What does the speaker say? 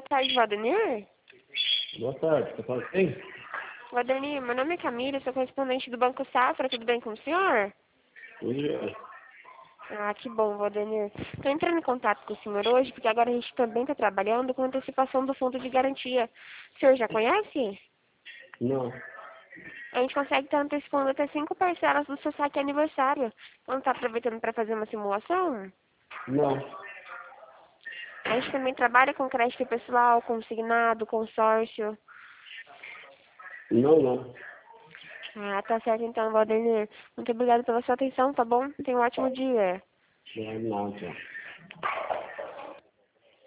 tarde, Valdemir. Boa tarde, você fala quem? Valdemir, meu nome é Camila, sou correspondente do Banco Safra, tudo bem com o senhor? Hoje Ah, que bom, Valdemir. Estou entrando em contato com o senhor hoje, porque agora a gente também está trabalhando com antecipação do fundo de garantia. O senhor já conhece? não. A gente consegue estar antecipando até 5 parcelas do seu saque aniversário. Não está aproveitando para fazer uma simulação? Não. A gente também trabalha com crédito pessoal, consignado, consórcio. Não. Ah, tá certo então, Valdemir. Muito obrigada pela sua atenção, tá bom? Tenha um ótimo dia. Não, não.